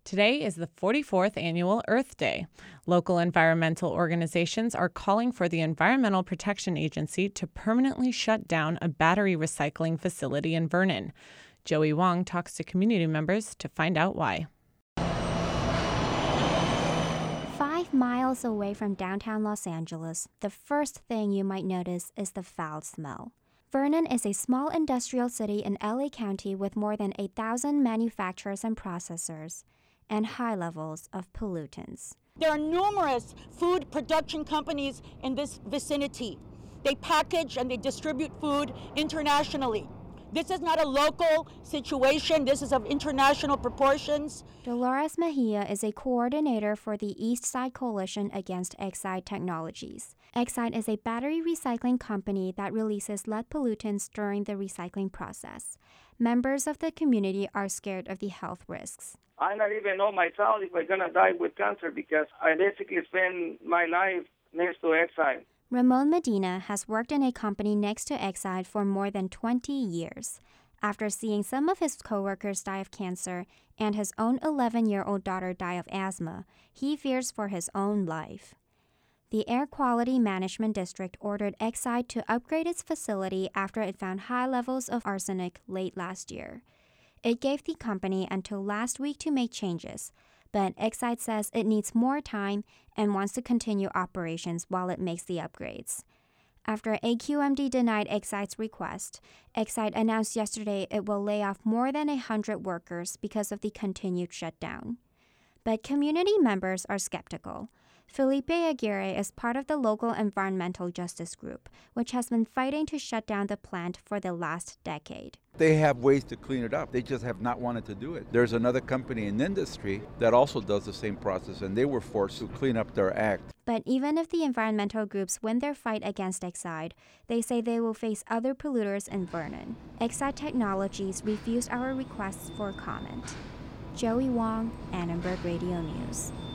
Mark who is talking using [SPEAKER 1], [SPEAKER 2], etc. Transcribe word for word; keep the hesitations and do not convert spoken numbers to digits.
[SPEAKER 1] Today is the forty-fourth annual Earth Day. Local environmental organizations are calling for the Environmental Protection Agency to permanently shut down a battery recycling facility in Vernon. Joey Wong talks to community members to find out why.
[SPEAKER 2] Five miles away from downtown Los Angeles, the first thing you might notice is the foul smell. Vernon is a small industrial city in L A County with more than eight thousand manufacturers and processors, and high levels of pollutants.
[SPEAKER 3] There are numerous food production companies in this vicinity. They package and they distribute food internationally. This is not a local situation. This is of international proportions.
[SPEAKER 2] Dolores Mejia is a coordinator for the East Side Coalition Against Exide Technologies. Exide is a battery recycling company that releases lead pollutants during the recycling process. Members of the community are scared of the health risks.
[SPEAKER 4] I don't even know myself if I'm going to die with cancer because I basically spend my life next to Exide.
[SPEAKER 2] Ramon Medina has worked in a company next to Exide for more than twenty years. After seeing some of his coworkers die of cancer and his own eleven-year-old daughter die of asthma, he fears for his own life. The Air Quality Management District ordered Exide to upgrade its facility after it found high levels of arsenic late last year. It gave the company until last week to make changes, but Exide says it needs more time and wants to continue operations while it makes the upgrades. After A Q M D denied Exide's request, Exide announced yesterday it will lay off more than one hundred workers because of the continued shutdown. But community members are skeptical. Felipe Aguirre is part of the local environmental justice group, which has been fighting to shut down the plant for the last decade.
[SPEAKER 5] They have ways to clean it up. They just have not wanted to do it. There's another company in the industry that also does the same process, and they were forced to clean up their act.
[SPEAKER 2] But even if the environmental groups win their fight against Exide, they say they will face other polluters in Vernon. Exide Technologies refused our requests for comment. Joey Wong, Annenberg Radio News.